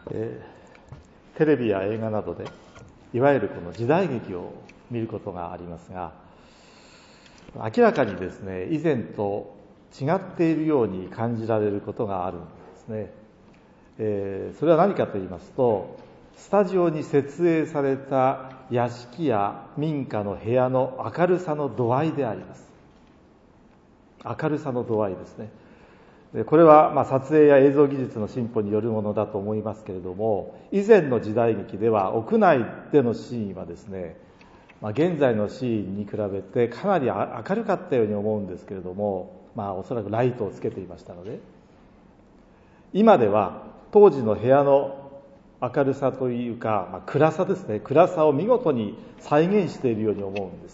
テレビや映画などでいわゆるこの時代劇を見ることがありますが、明らかにですね、以前と違っているように感じられることがあるんですね。それは何かと言いますと、スタジオに設営された屋敷や民家の部屋の明るさの度合いであります。明るさの度合いですね。これは撮影や映像技術の進歩によるものだと思いますけれども、以前の時代劇では屋内でのシーンはですね、現在のシーンに比べてかなり明るかったように思うんですけれども、おそらくライトをつけていましたので、今では当時の部屋の明るさというか、暗さですね、暗さを見事に再現しているように思うんです。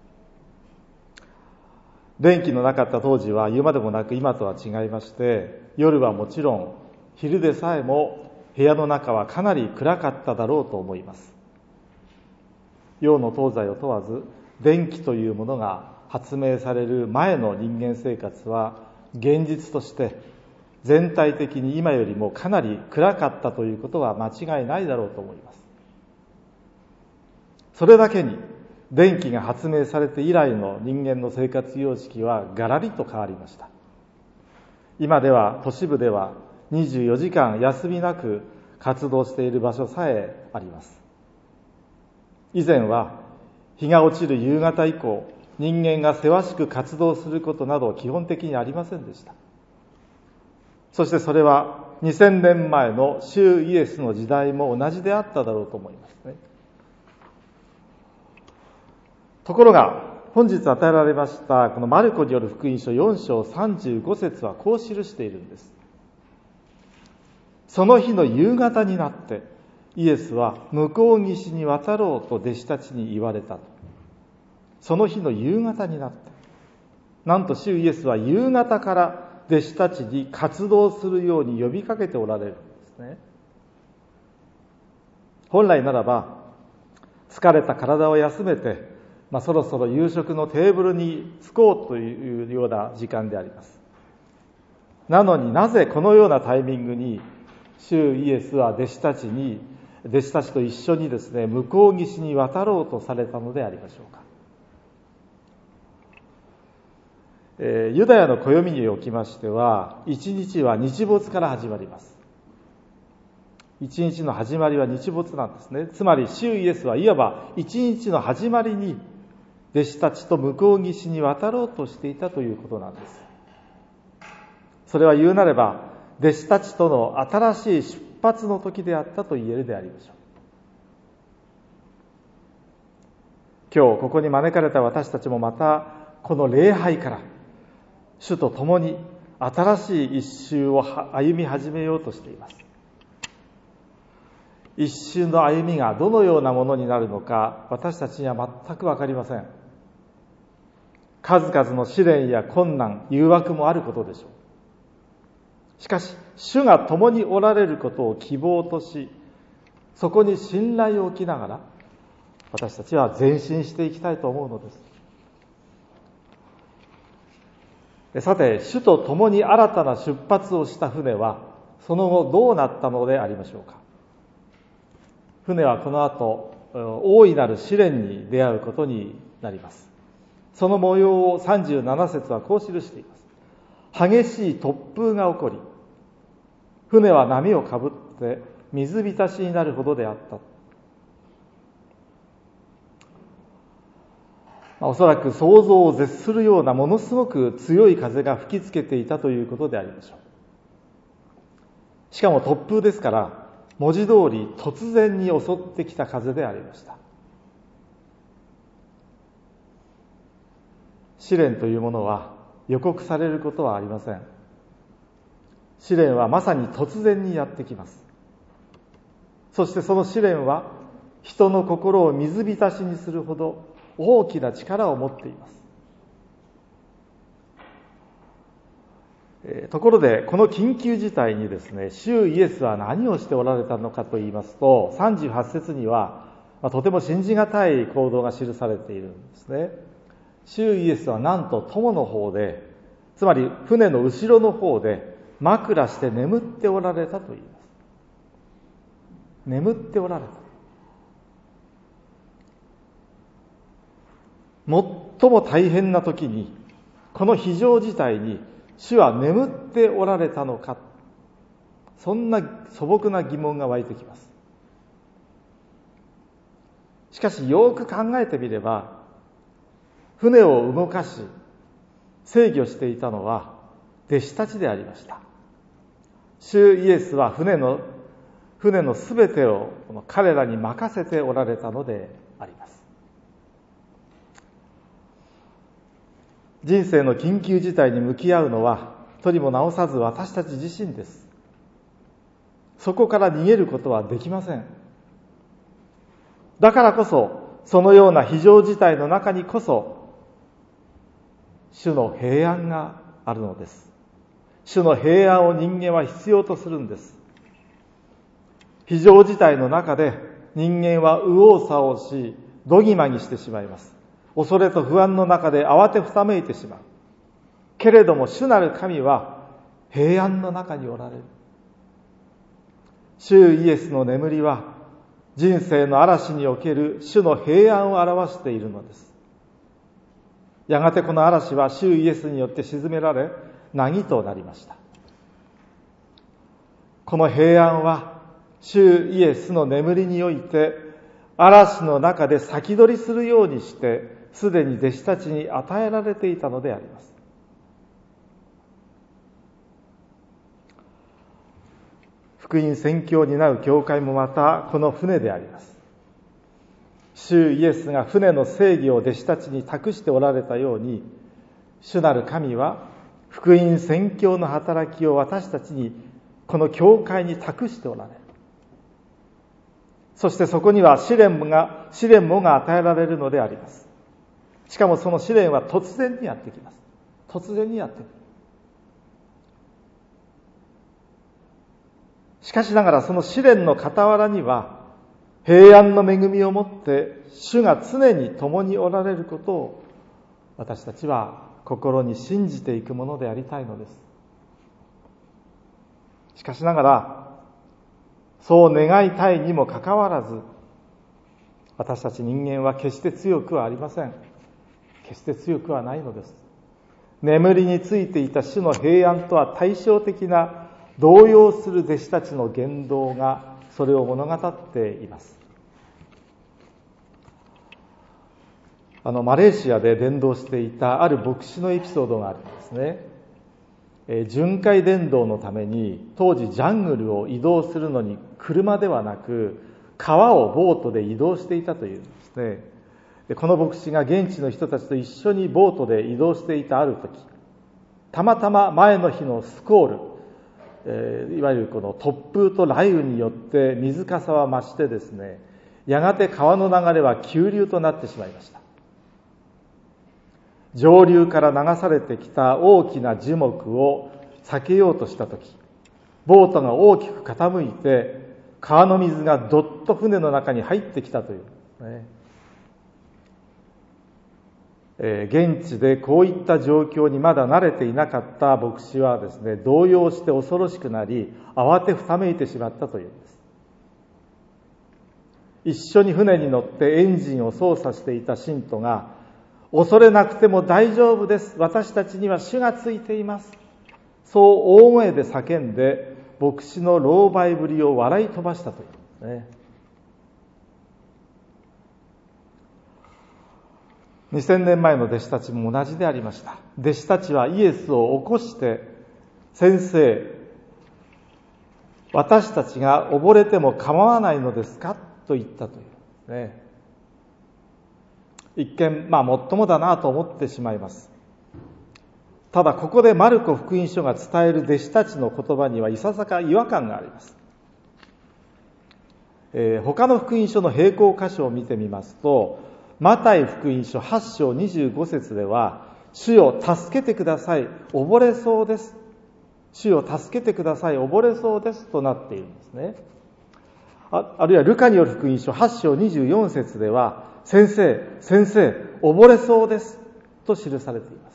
電気のなかった当時は言うまでもなく今とは違いまして、夜はもちろん昼でさえも部屋の中はかなり暗かっただろうと思います。洋の東西を問わず、電気というものが発明される前の人間生活は現実として全体的に今よりもかなり暗かったということは間違いないだろうと思います。それだけに電気が発明されて以来の人間の生活様式はガラリと変わりました。今では都市部では24時間休みなく活動している場所さえあります。以前は日が落ちる夕方以降、人間がせわしく活動することなど基本的にありませんでした。そしてそれは2000年前の主イエスの時代も同じであっただろうと思いますね。ところが本日与えられましたこのマルコによる福音書4章35節はこう記しているんです。その日の夕方になってイエスは向こう岸に渡ろうと弟子たちに言われたと。その日の夕方になって、なんと主イエスは夕方から弟子たちに活動するように呼びかけておられるんですね。本来ならば疲れた体を休めて、そろそろ夕食のテーブルに着こうというような時間であります。なのになぜこのようなタイミングに主イエスは弟子たちと一緒にですね、向こう岸に渡ろうとされたのでありましょうか。ユダヤの暦におきましては、一日は日没から始まります。一日の始まりは日没なんですね。つまり主イエスはいわば一日の始まりに弟子たちと向こう岸に渡ろうとしていたということなんです。それは言うなれば弟子たちとの新しい出発の時であったと言えるでありましょう。今日ここに招かれた私たちもまたこの礼拝から主と共に新しい一周を歩み始めようとしています。一周の歩みがどのようなものになるのか私たちには全く分かりません。数々の試練や困難、誘惑もあることでしょう。しかし主が共におられることを希望とし、そこに信頼を置きながら私たちは前進していきたいと思うのです。さて、主と共に新たな出発をした船はその後どうなったのでありましょうか。船はこの後大いなる試練に出会うことになります。その模様を37節はこう記しています。激しい突風が起こり、船は波をかぶって水浸しになるほどであった。おそらく想像を絶するようなものすごく強い風が吹きつけていたということでありましょう。しかも突風ですから文字通り突然に襲ってきた風でありました。試練というものは予告されることはありません。試練はまさに突然にやってきます。そしてその試練は人の心を水浸しにするほど大きな力を持っています。ところでこの緊急事態にですね、主イエスは何をしておられたのかと言いますと、38節にはとても信じがたい行動が記されているんですね。主イエスはなんと友の方で、つまり船の後ろの方で枕して眠っておられたと言います。 眠っておられた。最も大変な時に、この非常事態に主は眠っておられたのか、そんな素朴な疑問が湧いてきます。しかしよく考えてみれば、船を動かし制御していたのは弟子たちでありました。主イエスは船のすべてを彼らに任せておられたのであります。人生の緊急事態に向き合うのはとりもなおさず私たち自身です。そこから逃げることはできません。だからこそ、そのような非常事態の中にこそ主の平安があるのです。主の平安を人間は必要とするんです。非常事態の中で人間は右往左往し、どぎまぎしてしまいます。恐れと不安の中で慌てふためいてしまう。けれども主なる神は平安の中におられる。主イエスの眠りは人生の嵐における主の平安を表しているのです。やがてこの嵐は主イエスによって沈められ、凪となりました。この平安は主イエスの眠りにおいて嵐の中で先取りするようにしてすでに弟子たちに与えられていたのであります。福音宣教を担う教会もまたこの船であります。主イエスが船の制御を弟子たちに託しておられたように、主なる神は福音宣教の働きを私たちに、この教会に託しておられる。そしてそこには試練もが与えられるのであります。しかもその試練は突然にやってきます。突然にやってくる。しかしながらその試練の傍らには平安の恵みをもって主が常に共におられることを私たちは心に信じていくものでありたいのです。しかしながらそう願いたいにもかかわらず、私たち人間は決して強くはありません。決して強くはないのです。眠りについていた主の平安とは対照的な動揺する弟子たちの言動がそれを物語っています。マレーシアで伝道していたある牧師のエピソードがあるんですね。巡回伝道のために当時ジャングルを移動するのに車ではなく川をボートで移動していたというんですね。でこの牧師が現地の人たちと一緒にボートで移動していたある時、たまたま前の日のスコール、いわゆるこの突風と雷雨によって水かさは増してですね、やがて川の流れは急流となってしまいました。上流から流されてきた大きな樹木を避けようとしたとき、ボートが大きく傾いて川の水がどっと船の中に入ってきたというね。現地でこういった状況にまだ慣れていなかった牧師はですね、動揺して恐ろしくなり、慌てふためいてしまったというんです。一緒に船に乗ってエンジンを操作していた信徒が、恐れなくても大丈夫です。私たちには主がついています。そう大声で叫んで、牧師の狼狽ぶりを笑い飛ばしたというんですね。2000年前の弟子たちも同じでありました。弟子たちはイエスを起こして、先生、私たちが溺れても構わないのですかと言ったというね。一見、もっともだなと思ってしまいます。ただここでマルコ福音書が伝える弟子たちの言葉にはいささか違和感があります。他の福音書の並行箇所を見てみますと、マタイ福音書8章25節では、主よ助けてください、溺れそうです。主よ助けてください、溺れそうですとなっているんですね。あるいはルカによる福音書8章24節では、先生、溺れそうですと記されています。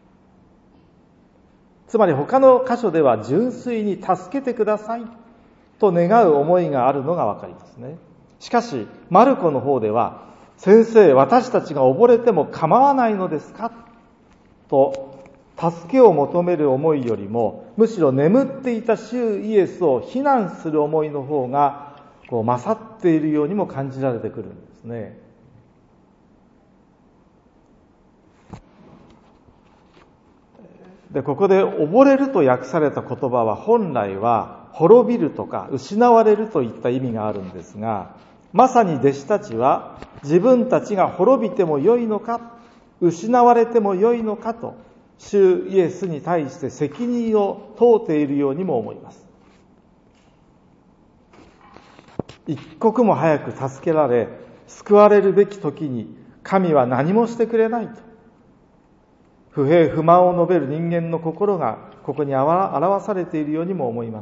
つまり他の箇所では純粋に助けてくださいと願う思いがあるのがわかりますね。しかしマルコの方では、先生、私たちが溺れても構わないのですかと助けを求める思いよりも、むしろ眠っていた主イエスを非難する思いの方が勝っているようにも感じられてくるんですね。で、ここで溺れると訳された言葉は本来は滅びるとか失われるといった意味があるんですが、まさに弟子たちは自分たちが滅びてもよいのか、失われてもよいのかと、主イエスに対して責任を問うているようにも思います。一刻も早く助けられ救われるべき時に神は何もしてくれないと、不平不満を述べる人間の心がここに表されているようにも思います。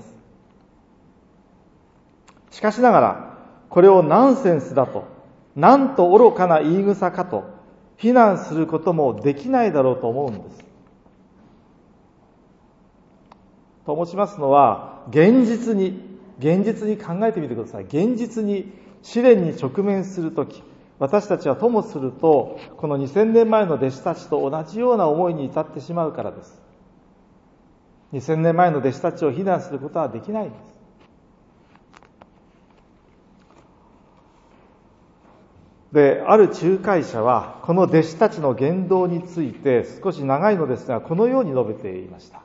しかしながら、これをナンセンスだと、なんと愚かな言い草かと非難することもできないだろうと思うんです。と申しますのは、現実に考えてみてください。現実に試練に直面するとき、私たちはともすると、この2000年前の弟子たちと同じような思いに至ってしまうからです。2000年前の弟子たちを非難することはできないんです。で、ある仲介者はこの弟子たちの言動について少し長いのですが、このように述べていました。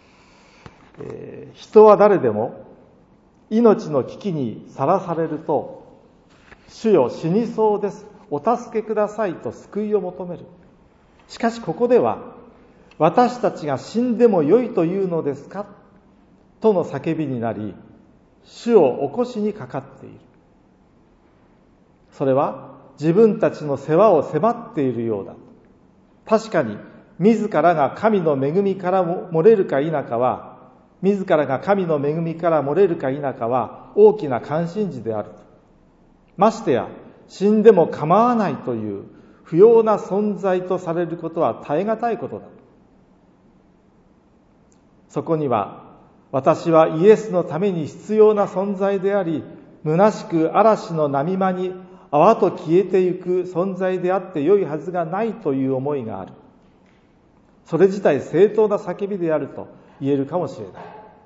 人は誰でも命の危機にさらされると、主よ死にそうです、お助けくださいと救いを求める。しかしここでは、私たちが死んでもよいというのですかとの叫びになり、主を起こしにかかっている。それは自分たちの世話を迫っているようだ。確かに自らが神の恵みから漏れるか否かは、大きな関心事である。ましてや死んでも構わないという不要な存在とされることは耐え難いことだ。そこには、私はイエスのために必要な存在であり、虚しく嵐の波間に泡と消えてゆく存在であって良いはずがないという思いがある。それ自体正当な叫びであると言えるかもしれない。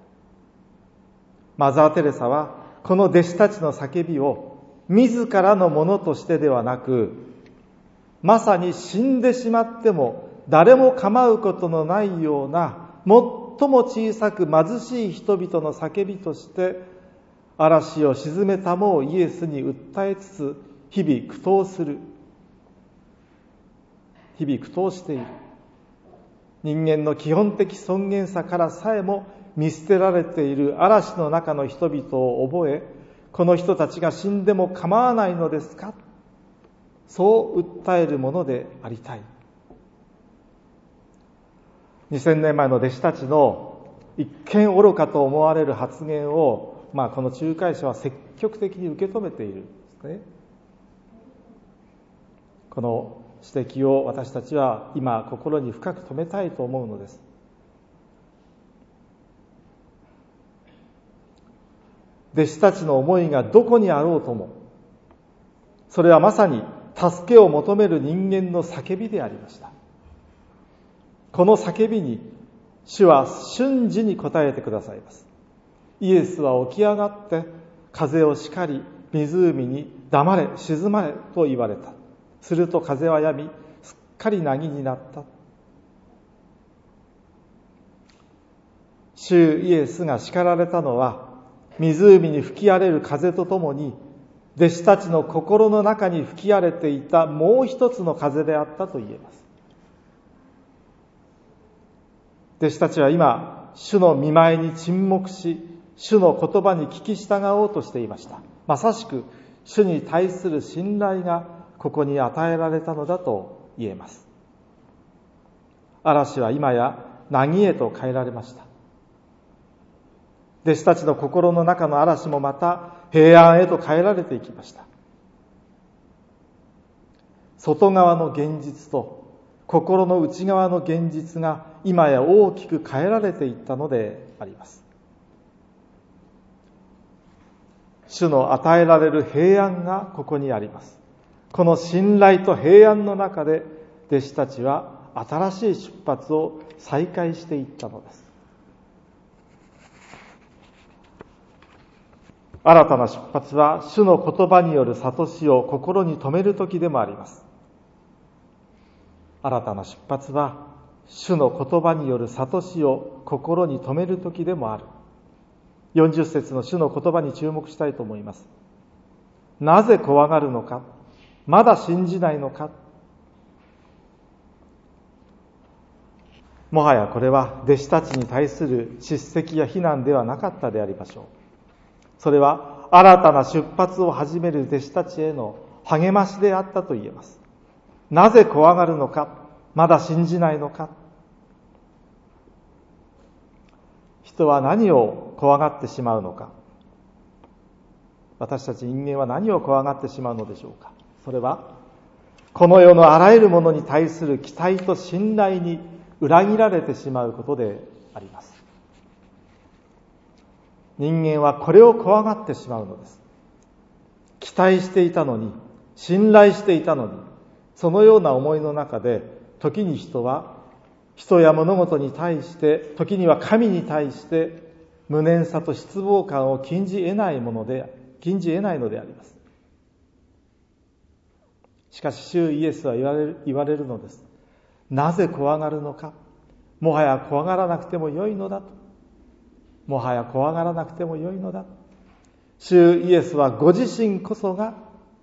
マザー・テレサはこの弟子たちの叫びを自らのものとしてではなく、まさに死んでしまっても誰も構うことのないような最も小さく貧しい人々の叫びとして、嵐を鎮めたもうイエスに訴えつつ日々苦闘している。人間の基本的尊厳さからさえも見捨てられている嵐の中の人々を覚え、この人たちが死んでも構わないのですか、そう訴えるものでありたい。2000年前の弟子たちの一見愚かと思われる発言を、この仲介者は積極的に受け止めているんですね。この指摘を私たちは今心に深く留めたいと思うのです。弟子たちの思いがどこにあろうとも、それはまさに助けを求める人間の叫びでありました。この叫びに主は瞬時に答えてくださいます。イエスは起き上がって風を叱り、湖に黙れ静まれと言われた。すると風は止み、すっかり凪になった。主イエスが叱られたのは、湖に吹き荒れる風とともに弟子たちの心の中に吹き荒れていたもう一つの風であったと言えます。弟子たちは今、主の御前に沈黙し、主の言葉に聞き従おうとしていました。まさしく主に対する信頼がここに与えられたのだと言えます。嵐は今や凪へと変えられました。弟子たちの心の中の嵐もまた平安へと変えられていきました。外側の現実と心の内側の現実が今や大きく変えられていったのであります。 主の与えられる平安がここにあります。この信頼と平安の中で弟子たちは新しい出発を再開していったのです。新たな出発は主の言葉による悟しを心に留める時でもあります。新たな出発は主の言葉による悟しを心に留める時でもある。40節の主の言葉に注目したいと思います。なぜ怖がるのか、まだ信じないのか。もはやこれは弟子たちに対する叱責や非難ではなかったでありましょう。それは新たな出発を始める弟子たちへの励ましであったと言えます。なぜ怖がるのか、まだ信じないのか。人は何を怖がってしまうのか。私たち人間は何を怖がってしまうのでしょうか。それはこの世のあらゆるものに対する期待と信頼に裏切られてしまうことであります。人間はこれを怖がってしまうのです。期待していたのに、信頼していたのに、そのような思いの中で、時に人は人や物事に対して、時には神に対して無念さと失望感を禁じ得ないのであります。しかし主イエスは言われるのです。なぜ怖がるのか。もはや怖がらなくてもよいのだと。もはや怖がらなくてもよいのだ。主イエスはご自身こそが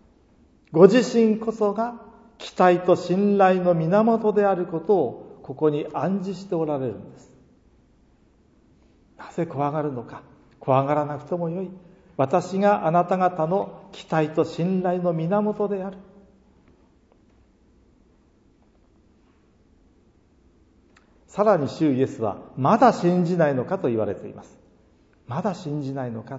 期待と信頼の源であることをここに暗示しておられるんです。なぜ怖がるのか。怖がらなくてもよい。私があなた方の期待と信頼の源である。さらに主イエスはまだ信じないのかと言われています。まだ信じないのか。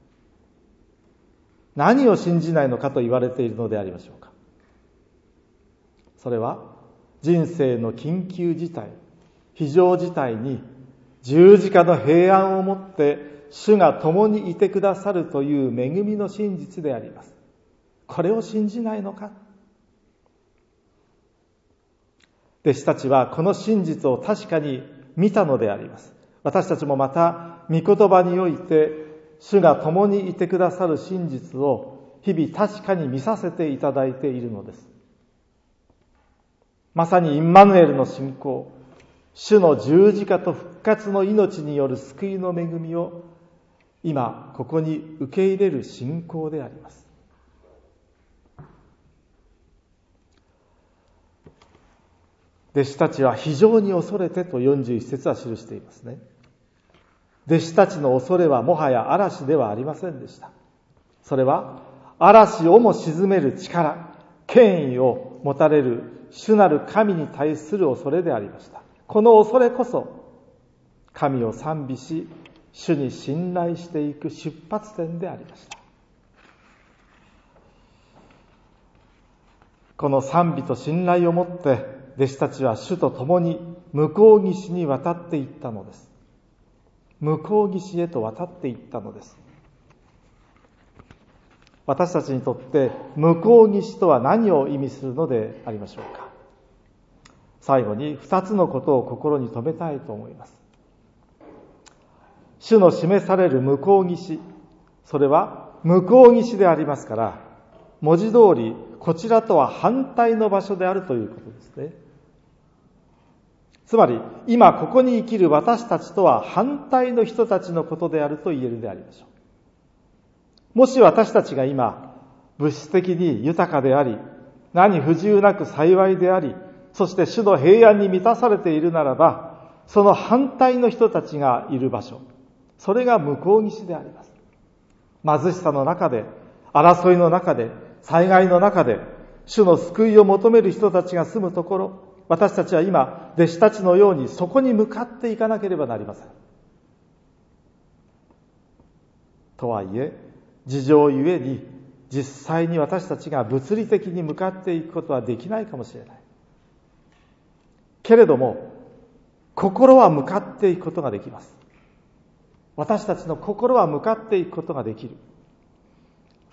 何を信じないのかと言われているのでありましょうか。それは人生の緊急事態、非常事態に十字架の平安をもって主が共にいてくださるという恵みの真実であります。これを信じないのか。弟子たちはこの真実を確かに見たのであります。私たちもまた御言葉において主が共にいてくださる真実を日々確かに見させていただいているのです。まさにインマヌエルの信仰、主の十字架と復活の命による救いの恵みを今ここに受け入れる信仰であります。弟子たちは非常に恐れてと41節は記していますね。弟子たちの恐れはもはや嵐ではありませんでした。それは嵐をも鎮める力、権威を持たれる主なる神に対する恐れでありました。この恐れこそ神を賛美し、主に信頼していく出発点でありました。この賛美と信頼をもって弟子たちは主と共に向こう岸に渡っていったのです。向こう岸へと渡っていったのです。私たちにとって向こう岸とは何を意味するのでありましょうか。最後に2つのことを心に留めたいと思います。主の示される向こう岸、それは向こう岸でありますから、文字通りこちらとは反対の場所であるということですね。つまり今ここに生きる私たちとは反対の人たちのことであると言えるでありましょう。もし私たちが今物質的に豊かであり、何不自由なく幸いであり、そして主の平安に満たされているならば、その反対の人たちがいる場所、それが向こう岸であります。貧しさの中で、争いの中で、災害の中で、主の救いを求める人たちが住むところ、私たちは今、弟子たちのようにそこに向かっていかなければなりません。とはいえ、事情ゆえに、実際に私たちが物理的に向かっていくことはできないかもしれない。けれども、心は向かっていくことができます。私たちの心は向かっていくことができる。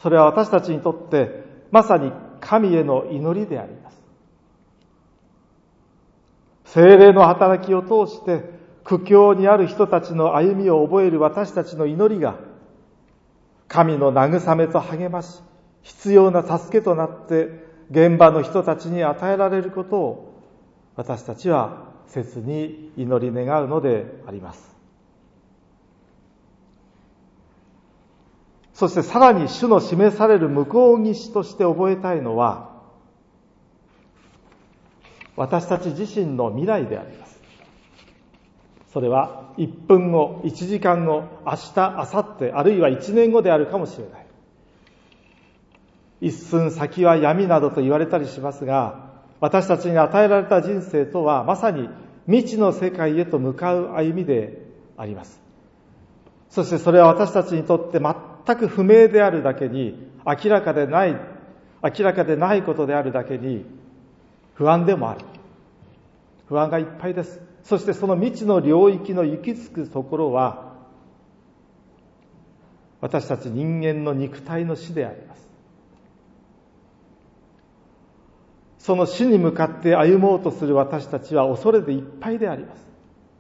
それは私たちにとってまさに神への祈りであります。聖霊の働きを通して苦境にある人たちの歩みを覚える私たちの祈りが、神の慰めと励まし、必要な助けとなって現場の人たちに与えられることを、私たちは切に祈り願うのであります。そしてさらに主の示される向こう岸として覚えたいのは、私たち自身の未来であります。それは1分後、1時間後、明日、明後日、あるいは1年後であるかもしれない。一寸先は闇などと言われたりしますが、私たちに与えられた人生とはまさに未知の世界へと向かう歩みであります。そしてそれは私たちにとって全く不明であるだけに、明らかでないことであるだけに不安でもある。不安がいっぱいです。そしてその未知の領域の行き着くところは、私たち人間の肉体の死であります。その死に向かって歩もうとする私たちは恐れでいっぱいであります。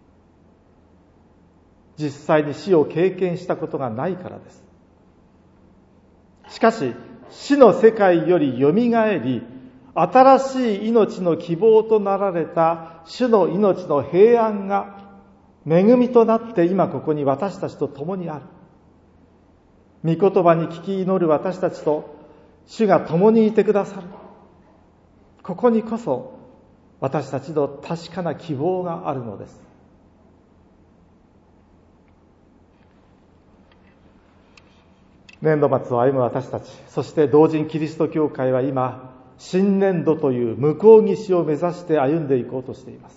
実際に死を経験したことがないからです。しかし、死の世界よりよみがえり、新しい命の希望となられた主の命の平安が恵みとなって今ここに私たちと共にある。御言葉に聞き祈る私たちと主が共にいてくださる。ここにこそ私たちの確かな希望があるのです。年度末を歩む私たち、そして同人キリスト教会は今、新年度という向こう岸を目指して歩んでいこうとしています。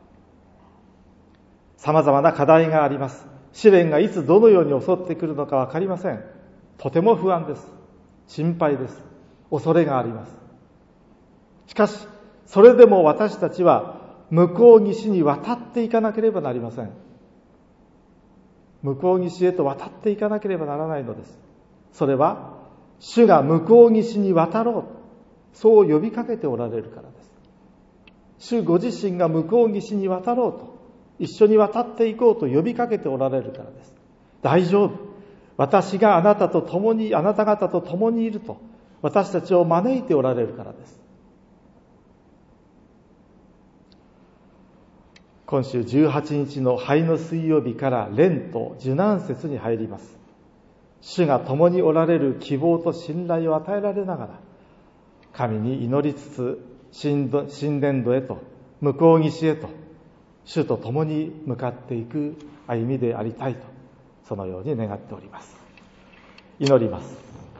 様々な課題があります。試練がいつどのように襲ってくるのかわかりません。とても不安です。心配です。恐れがあります。しかし、それでも私たちは向こう岸に渡っていかなければなりません。向こう岸へと渡っていかなければならないのです。それは、主が向こう岸に渡ろう、そう呼びかけておられるからです。主ご自身が向こう岸に渡ろうと、一緒に渡っていこうと呼びかけておられるからです。大丈夫。私があなた方と共にいると、私たちを招いておられるからです。今週18日の灰の水曜日からレンと受難節に入ります。主が共におられる希望と信頼を与えられながら、神に祈りつつ新年度へと、向こう岸へと、主と共に向かっていく歩みでありたいと、そのように願っております。祈ります。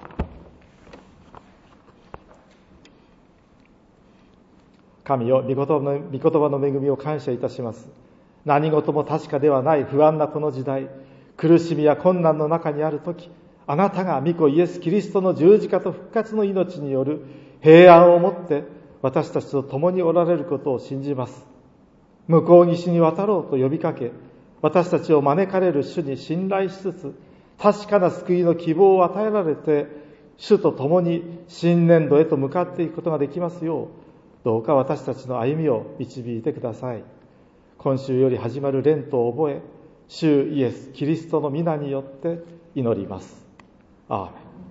神よ、御言葉の恵みを感謝いたします。何事も確かではない不安なこの時代、苦しみや困難の中にあるとき、あなたが御子イエス・キリストの十字架と復活の命による平安をもって私たちと共におられることを信じます。向こう岸に渡ろうと呼びかけ、私たちを招かれる主に信頼しつつ、確かな救いの希望を与えられて、主と共に新年度へと向かっていくことができますよう、どうか私たちの歩みを導いてください。今週より始まるレントを覚え、主イエス・キリストの皆によって祈ります。アーメン。